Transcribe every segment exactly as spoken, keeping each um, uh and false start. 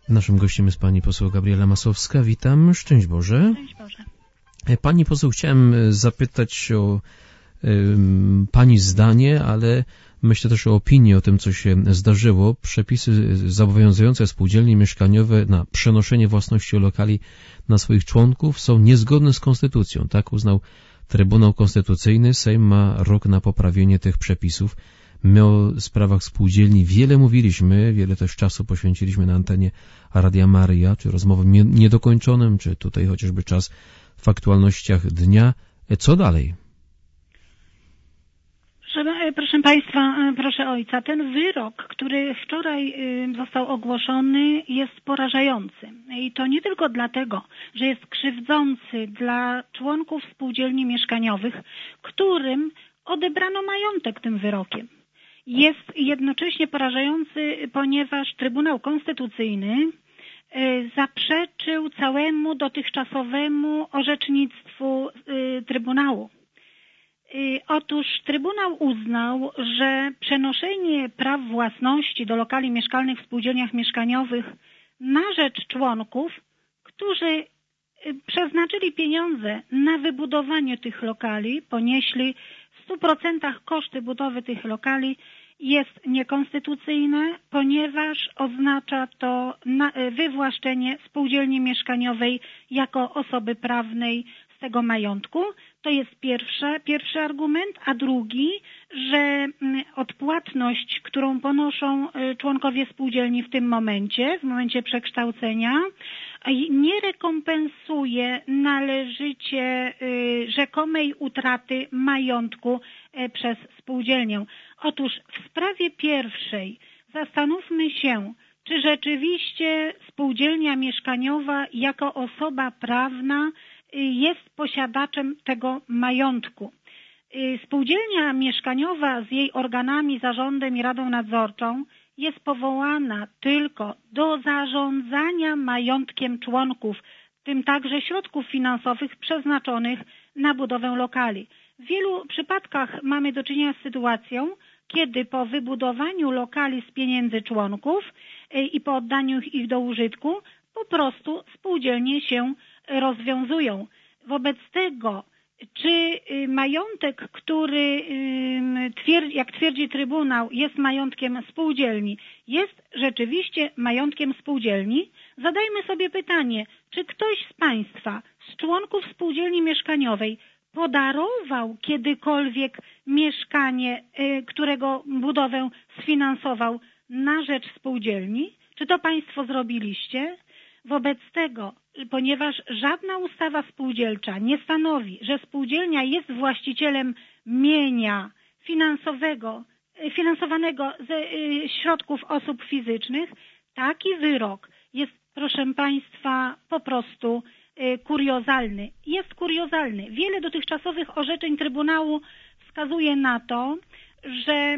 Naszym gościem jest pani poseł Gabriela Masłowska. Witam, szczęść Boże. Szczęść Boże. Pani poseł, chciałem zapytać o um, pani zdanie, ale myślę też o opinię o tym, co się zdarzyło. Przepisy zobowiązujące spółdzielnie mieszkaniowe na przenoszenie własności lokali na swoich członków są niezgodne z konstytucją. Tak uznał Trybunał Konstytucyjny. Sejm ma rok na poprawienie tych przepisów. My o sprawach spółdzielni wiele mówiliśmy, wiele też czasu poświęciliśmy na antenie Radia Maryja, czy rozmowom niedokończonym, czy tutaj chociażby czas w aktualnościach dnia. Co dalej? Proszę, proszę Państwa, proszę Ojca, ten wyrok, który wczoraj został ogłoszony, jest porażający. I to nie tylko dlatego, że jest krzywdzący dla członków spółdzielni mieszkaniowych, którym odebrano majątek tym wyrokiem. Jest jednocześnie porażający, ponieważ Trybunał Konstytucyjny zaprzeczył całemu dotychczasowemu orzecznictwu Trybunału. Otóż Trybunał uznał, że przenoszenie praw własności do lokali mieszkalnych w spółdzielniach mieszkaniowych na rzecz członków, którzy przeznaczyli pieniądze na wybudowanie tych lokali, ponieśli w stu procentach koszty budowy tych lokali, jest niekonstytucyjne, ponieważ oznacza to wywłaszczenie spółdzielni mieszkaniowej jako osoby prawnej z tego majątku. To jest pierwsze, pierwszy argument, a drugi, że odpłatność, którą ponoszą członkowie spółdzielni w tym momencie, w momencie przekształcenia, nie rekompensuje należycie rzekomej utraty majątku przez spółdzielnię. Otóż w sprawie pierwszej zastanówmy się, czy rzeczywiście spółdzielnia mieszkaniowa jako osoba prawna jest posiadaczem tego majątku. Spółdzielnia mieszkaniowa z jej organami, zarządem i radą nadzorczą jest powołana tylko do zarządzania majątkiem członków, w tym także środków finansowych przeznaczonych na budowę lokali. W wielu przypadkach mamy do czynienia z sytuacją, kiedy po wybudowaniu lokali z pieniędzy członków i po oddaniu ich do użytku po prostu spółdzielnie się rozwiązują. Wobec tego, czy majątek, który, jak twierdzi Trybunał, jest majątkiem spółdzielni, jest rzeczywiście majątkiem spółdzielni? Zadajmy sobie pytanie, czy ktoś z Państwa, z członków spółdzielni mieszkaniowej podarował kiedykolwiek mieszkanie, którego budowę sfinansował na rzecz spółdzielni? Czy to Państwo zrobiliście? Wobec tego, ponieważ żadna ustawa spółdzielcza nie stanowi, że spółdzielnia jest właścicielem mienia finansowego, finansowanego ze środków osób fizycznych, taki wyrok jest, proszę Państwa, po prostu kuriozalny. Jest kuriozalny. Wiele dotychczasowych orzeczeń Trybunału wskazuje na to, że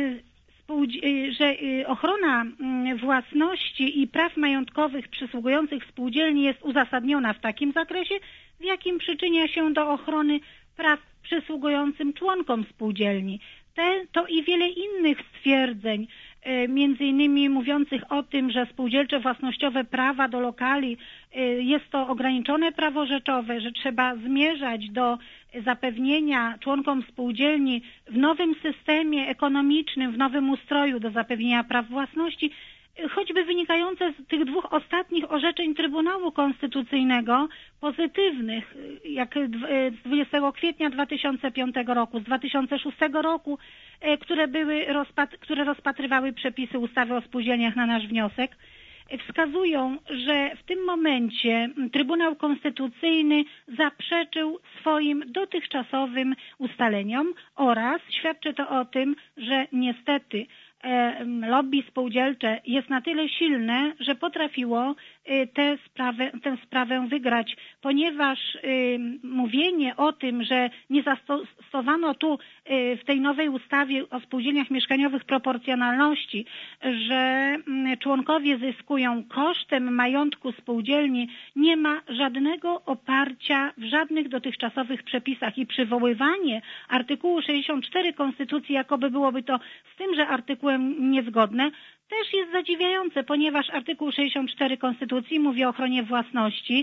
że ochrona własności i praw majątkowych przysługujących spółdzielni jest uzasadniona w takim zakresie, w jakim przyczynia się do ochrony praw przysługującym członkom spółdzielni. Te, to i wiele innych stwierdzeń, między innymi mówiących o tym, że spółdzielcze własnościowe prawa do lokali jest to ograniczone prawo rzeczowe, że trzeba zmierzać do zapewnienia członkom spółdzielni w nowym systemie ekonomicznym, w nowym ustroju do zapewnienia praw własności, choćby wynikające z tych dwóch ostatnich orzeczeń Trybunału Konstytucyjnego, pozytywnych, jak z dwudziestego kwietnia dwa tysiące piątego roku, z dwa tysiące szóstego roku, które były rozpat- które rozpatrywały przepisy ustawy o spółdzielniach na nasz wniosek, wskazują, że w tym momencie Trybunał Konstytucyjny zaprzeczył swoim dotychczasowym ustaleniom oraz świadczy to o tym, że niestety lobby spółdzielcze jest na tyle silne, że potrafiło tę sprawę, tę sprawę wygrać, ponieważ mówienie o tym, że nie zastosowano tu w tej nowej ustawie o spółdzielniach mieszkaniowych proporcjonalności, że członkowie zyskują kosztem majątku spółdzielni, nie ma żadnego oparcia w żadnych dotychczasowych przepisach i przywoływanie artykułu sześćdziesiąt cztery Konstytucji, jakoby byłoby to z tymże artykułem niezgodne, też jest zadziwiające, ponieważ artykuł sześćdziesiąt cztery Konstytucji mówi o ochronie własności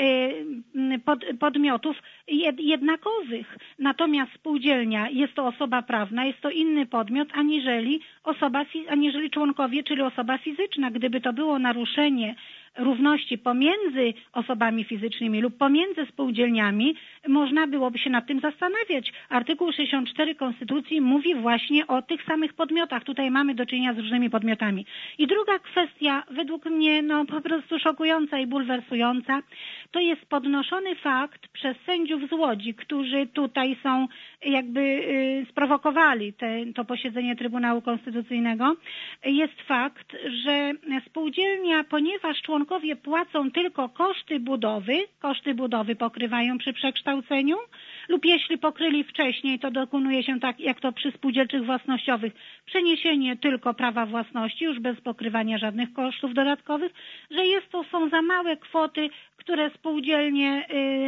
pod, podmiotów jednakowych. Natomiast spółdzielnia jest to osoba prawna, jest to inny podmiot aniżeli osoba, aniżeli członkowie, czyli osoba fizyczna. Gdyby to było naruszenie równości pomiędzy osobami fizycznymi lub pomiędzy spółdzielniami, można byłoby się nad tym zastanawiać. Artykuł sześćdziesiąt cztery Konstytucji mówi właśnie o tych samych podmiotach. Tutaj mamy do czynienia z różnymi podmiotami. I druga kwestia, według mnie no po prostu szokująca i bulwersująca, to jest podnoszony fakt przez sędziów z Łodzi, którzy tutaj są jakby y, sprowokowali te, to posiedzenie Trybunału Konstytucyjnego. Jest fakt, że spółdzielnia, ponieważ członkowie płacą tylko koszty budowy, koszty budowy pokrywają przy przekształceniu, lub jeśli pokryli wcześniej, to dokonuje się tak, jak to przy spółdzielczych własnościowych, przeniesienie tylko prawa własności, już bez pokrywania żadnych kosztów dodatkowych, że jest to są za małe kwoty, które spółdzielnie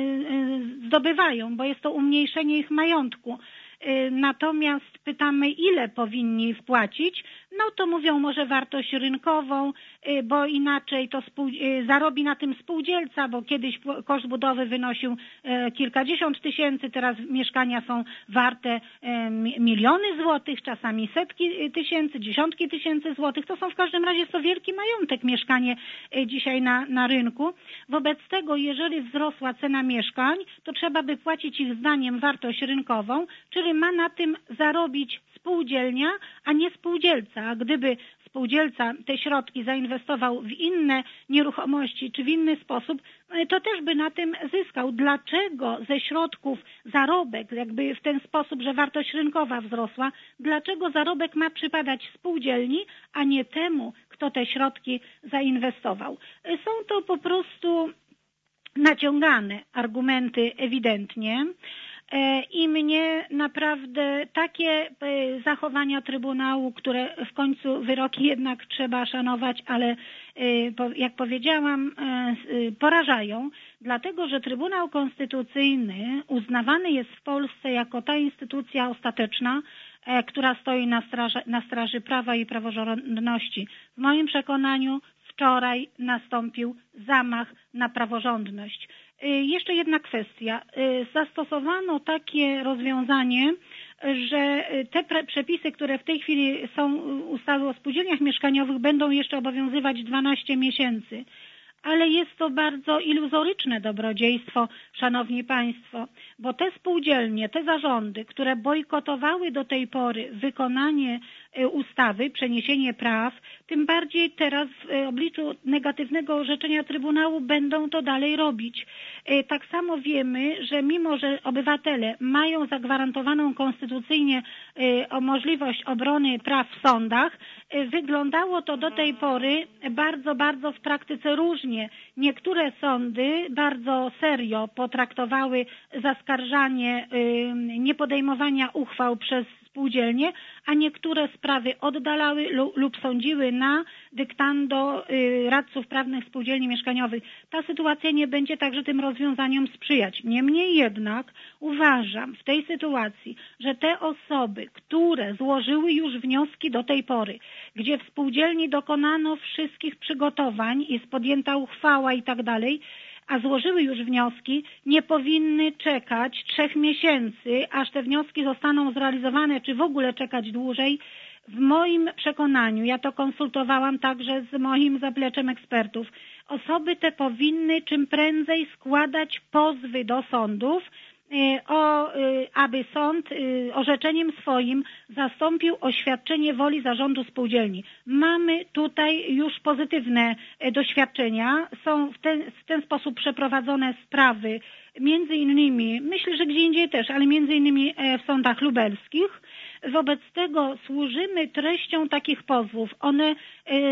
zdobywają, bo jest to umniejszenie ich majątku. Natomiast pytamy, ile powinni wpłacić, no to mówią może wartość rynkową, bo inaczej to spół... zarobi na tym spółdzielca, bo kiedyś koszt budowy wynosił kilkadziesiąt tysięcy, teraz mieszkania są warte miliony złotych, czasami setki tysięcy, dziesiątki tysięcy złotych. To są w każdym razie jest to wielki majątek mieszkanie dzisiaj na, na rynku. Wobec tego, jeżeli wzrosła cena mieszkań, to trzeba by płacić ich zdaniem wartość rynkową, czyli ma na tym zarobić spółdzielnia, a nie spółdzielca. A gdyby spółdzielca te środki zainwestował w inne nieruchomości czy w inny sposób, to też by na tym zyskał. Dlaczego ze środków zarobek, jakby w ten sposób, że wartość rynkowa wzrosła, dlaczego zarobek ma przypadać spółdzielni, a nie temu, kto te środki zainwestował? Są to po prostu naciągane argumenty ewidentnie. I mnie naprawdę takie zachowania Trybunału, które w końcu wyroki jednak trzeba szanować, ale jak powiedziałam, porażają, dlatego że Trybunał Konstytucyjny uznawany jest w Polsce jako ta instytucja ostateczna, która stoi na straży, na straży prawa i praworządności. W moim przekonaniu wczoraj nastąpił zamach na praworządność. Jeszcze jedna kwestia. Zastosowano takie rozwiązanie, że te przepisy, które w tej chwili są ustawy o spółdzielniach mieszkaniowych, będą jeszcze obowiązywać dwanaście miesięcy. Ale jest to bardzo iluzoryczne dobrodziejstwo, szanowni państwo, bo te spółdzielnie, te zarządy, które bojkotowały do tej pory wykonanie ustawy, przeniesienie praw, tym bardziej teraz w obliczu negatywnego orzeczenia Trybunału będą to dalej robić. Tak samo wiemy, że mimo, że obywatele mają zagwarantowaną konstytucyjnie możliwość obrony praw w sądach, wyglądało to do tej pory bardzo, bardzo w praktyce różnie. Niektóre sądy bardzo serio potraktowały zaskarżanie niepodejmowania uchwał przez spółdzielnie, a niektóre sprawy oddalały lub sądziły na dyktando radców prawnych spółdzielni mieszkaniowych. Ta sytuacja nie będzie także tym rozwiązaniom sprzyjać. Niemniej jednak uważam w tej sytuacji, że te osoby, które złożyły już wnioski do tej pory, gdzie w spółdzielni dokonano wszystkich przygotowań, jest podjęta uchwała i tak dalej, a złożyły już wnioski, nie powinny czekać trzech miesięcy, aż te wnioski zostaną zrealizowane, czy w ogóle czekać dłużej. W moim przekonaniu, ja to konsultowałam także z moim zapleczem ekspertów, osoby te powinny czym prędzej składać pozwy do sądów, o, aby sąd orzeczeniem swoim zastąpił oświadczenie woli zarządu spółdzielni. Mamy tutaj już pozytywne doświadczenia. Są w ten, w ten sposób przeprowadzone sprawy, między innymi, myślę, że gdzie indziej też, ale między innymi w sądach lubelskich. Wobec tego służymy treścią takich pozwów. One y,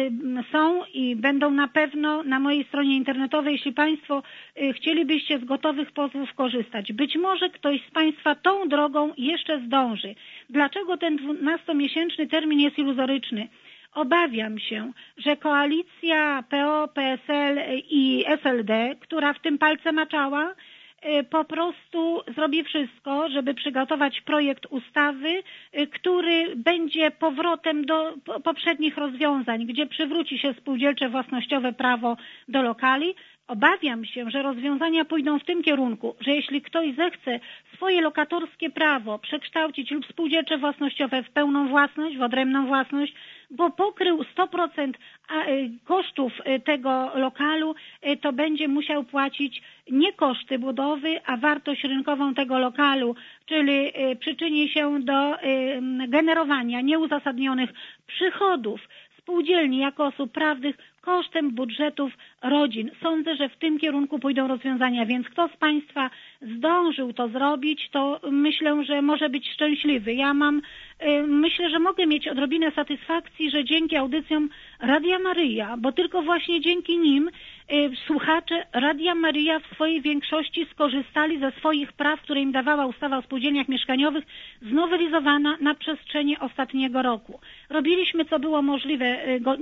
są i będą na pewno na mojej stronie internetowej, jeśli Państwo y, chcielibyście z gotowych pozwów korzystać. Być może ktoś z Państwa tą drogą jeszcze zdąży. Dlaczego ten dwunastomiesięczny termin jest iluzoryczny? Obawiam się, że koalicja P O, P S L i S L D, która w tym palce maczała, po prostu zrobi wszystko, żeby przygotować projekt ustawy, który będzie powrotem do poprzednich rozwiązań, gdzie przywróci się spółdzielcze własnościowe prawo do lokali. Obawiam się, że rozwiązania pójdą w tym kierunku, że jeśli ktoś zechce swoje lokatorskie prawo przekształcić lub spółdzielcze własnościowe w pełną własność, w odrębną własność, bo pokrył sto procent kosztów tego lokalu, to będzie musiał płacić nie koszty budowy, a wartość rynkową tego lokalu, czyli przyczyni się do generowania nieuzasadnionych przychodów spółdzielni jako osób prawnych kosztem budżetów rodzin. Sądzę, że w tym kierunku pójdą rozwiązania, więc kto z Państwa zdążył to zrobić, to myślę, że może być szczęśliwy. Ja mam, myślę, że mogę mieć odrobinę satysfakcji, że dzięki audycjom Radia Maryja, bo tylko właśnie dzięki nim słuchacze Radia Maryja w swojej większości skorzystali ze swoich praw, które im dawała ustawa o spółdzielniach mieszkaniowych, znowelizowana na przestrzeni ostatniego roku. Robiliśmy, co było możliwe,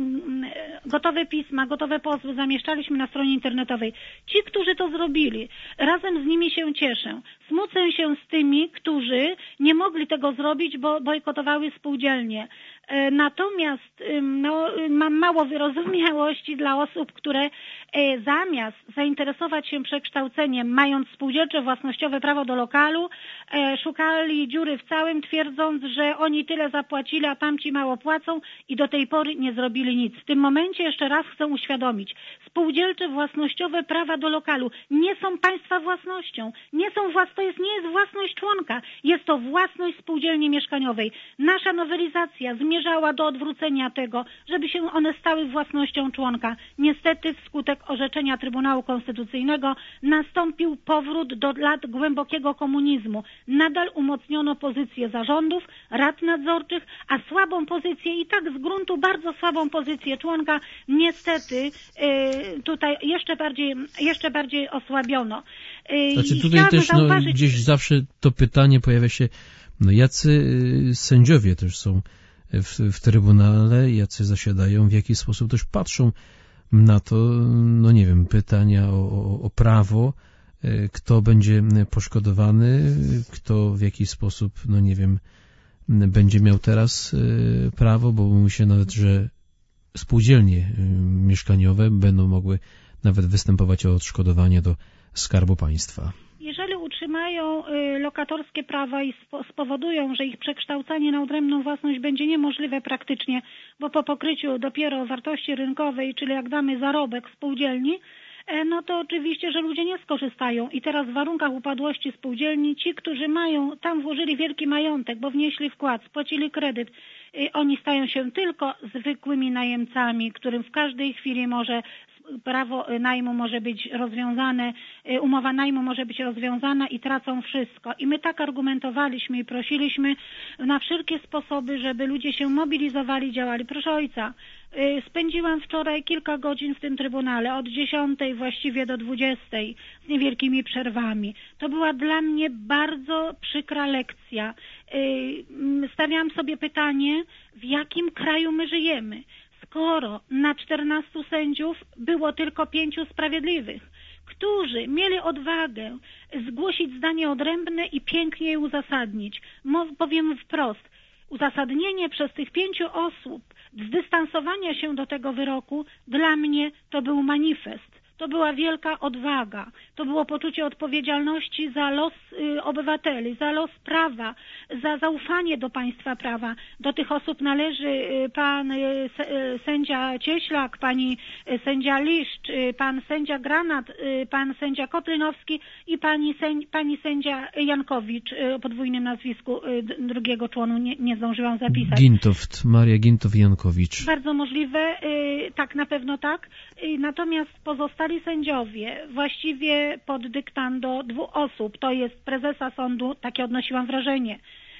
gotowe pisma, gotowe pozwy zamieszczaliśmy na stronie internetowej. Ci, którzy to zrobili, razem z nimi się cieszę. Smucę się z tymi, którzy nie mogli tego zrobić, bo bojkotowały spółdzielnie. Natomiast no, mam mało wyrozumiałości dla osób, które zamiast zainteresować się przekształceniem, mając spółdzielcze własnościowe prawo do lokalu, szukali dziury w całym, twierdząc, że oni tyle zapłacili, a tamci mało płacą i do tej pory nie zrobili nic. W tym momencie jeszcze raz chcę uświadomić, spółdzielcze własnościowe prawa do lokalu nie są państwa własnością, nie są włas... to jest, nie jest własność członka, jest to własność spółdzielni mieszkaniowej. Nasza nowelizacja zmierzała do odwrócenia tego, żeby się one stały własnością członka. Niestety wskutek orzeczenia Trybunału Konstytucyjnego nastąpił powrót do lat głębokiego komunizmu. Nadal umocniono pozycję zarządów, rad nadzorczych, a słabą pozycję i tak z gruntu bardzo słabą pozycję członka niestety tutaj jeszcze bardziej, jeszcze bardziej osłabiono. Znaczy tutaj też no, gdzieś zawsze to pytanie pojawia się, no jacy sędziowie też są w, w Trybunale, jacy zasiadają, w jaki sposób też patrzą na to, no nie wiem, pytania o, o, o prawo, kto będzie poszkodowany, kto w jaki sposób, no nie wiem, będzie miał teraz prawo, bo mówi się nawet, że spółdzielnie mieszkaniowe będą mogły nawet występować o odszkodowanie do Skarbu Państwa. Jeżeli utrzymają lokatorskie prawa i spowodują, że ich przekształcanie na odrębną własność będzie niemożliwe praktycznie, bo po pokryciu dopiero wartości rynkowej, czyli jak damy zarobek spółdzielni, no to oczywiście, że ludzie nie skorzystają. I teraz w warunkach upadłości spółdzielni ci, którzy mają, tam włożyli wielki majątek, bo wnieśli wkład, spłacili kredyt, oni stają się tylko zwykłymi najemcami, którym w każdej chwili może prawo najmu może być rozwiązane, umowa najmu może być rozwiązana i tracą wszystko. I my tak argumentowaliśmy i prosiliśmy na wszelkie sposoby, żeby ludzie się mobilizowali, działali. Proszę ojca, spędziłam wczoraj kilka godzin w tym Trybunale, od dziesiątej właściwie do dwudziestej, z niewielkimi przerwami. To była dla mnie bardzo przykra lekcja. Stawiałam sobie pytanie, w jakim kraju my żyjemy? Skoro na czternastu sędziów było tylko pięciu sprawiedliwych, którzy mieli odwagę zgłosić zdanie odrębne i pięknie je uzasadnić. Powiem wprost, uzasadnienie przez tych pięciu osób zdystansowania się do tego wyroku dla mnie to był manifest. To była wielka odwaga, to było poczucie odpowiedzialności za los y, obywateli, za los prawa, za zaufanie do państwa prawa. Do tych osób należy y, pan y, sędzia Cieślak, pani y, sędzia Liszcz, y, pan sędzia Granat, y, pan sędzia Koplynowski i pani, sędzi, pani sędzia Jankowicz y, o podwójnym nazwisku, y, drugiego członu nie, nie zdążyłam zapisać. Gintoft, Maria Gintow-Jankowicz. Bardzo możliwe, y, tak, na pewno tak. Y, natomiast pozostali sędziowie, właściwie pod dyktando dwóch osób, to jest prezesa sądu, takie odnosiłam wrażenie,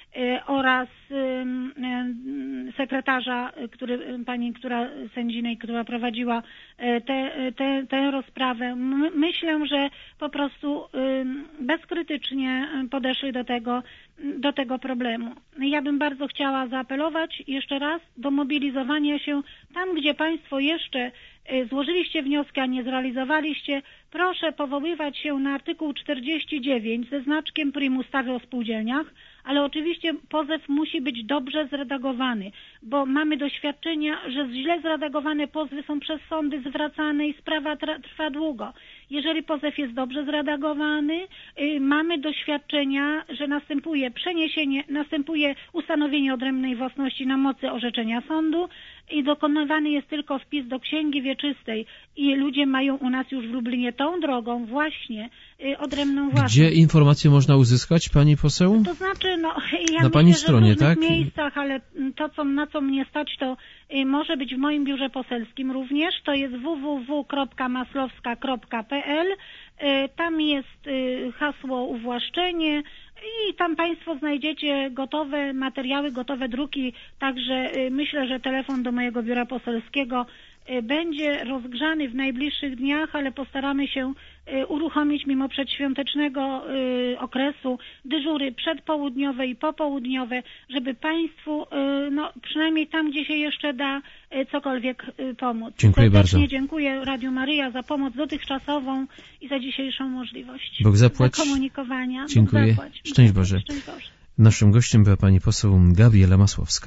oraz sekretarza, który, pani, która sędzinej, która prowadziła tę rozprawę. Myślę, że po prostu bezkrytycznie podeszli do tego, do tego problemu. Ja bym bardzo chciała zaapelować jeszcze raz do mobilizowania się tam, gdzie Państwo jeszcze złożyliście wnioski, a nie zrealizowaliście. Proszę powoływać się na artykuł czterdzieści dziewięć ze znaczkiem prim ustawy o spółdzielniach, ale oczywiście pozew musi być dobrze zredagowany, bo mamy doświadczenia, że źle zredagowane pozwy są przez sądy zwracane i sprawa trwa długo. Jeżeli pozew jest dobrze zredagowany, yy, mamy doświadczenia, że następuje przeniesienie, następuje ustanowienie odrębnej własności na mocy orzeczenia sądu i dokonywany jest tylko wpis do księgi wieczystej i ludzie mają u nas już w Lublinie tą drogą właśnie yy, odrębną własność. Gdzie informacje można uzyskać, pani poseł? To znaczy, no, ja na myślę, pani że stronie, w różnych tak? miejscach, ale to, co, na co mnie stać, to y, może być w moim biurze poselskim również. To jest w w w kropka maslowska kropka p l. Y, tam jest y, hasło uwłaszczenie i tam Państwo znajdziecie gotowe materiały, gotowe druki. Także y, myślę, że telefon do mojego biura poselskiego y, będzie rozgrzany w najbliższych dniach, ale postaramy się y, uruchomić mimo przedświątecznego y, okresu dyżury przedpołudniowe i popołudniowe, żeby Państwu, y, no przynajmniej tam, gdzie się jeszcze da, y, cokolwiek y, pomóc. Dziękuję Serdecznie bardzo. dziękuję Radiu Maryja za pomoc dotychczasową i za dzisiejszą możliwość Bóg zapłać. komunikowania. Dziękuję. Bóg zapłać. Szczęść Boże. Szczęść Boże. Naszym gościem była pani poseł Gabriela Masłowska.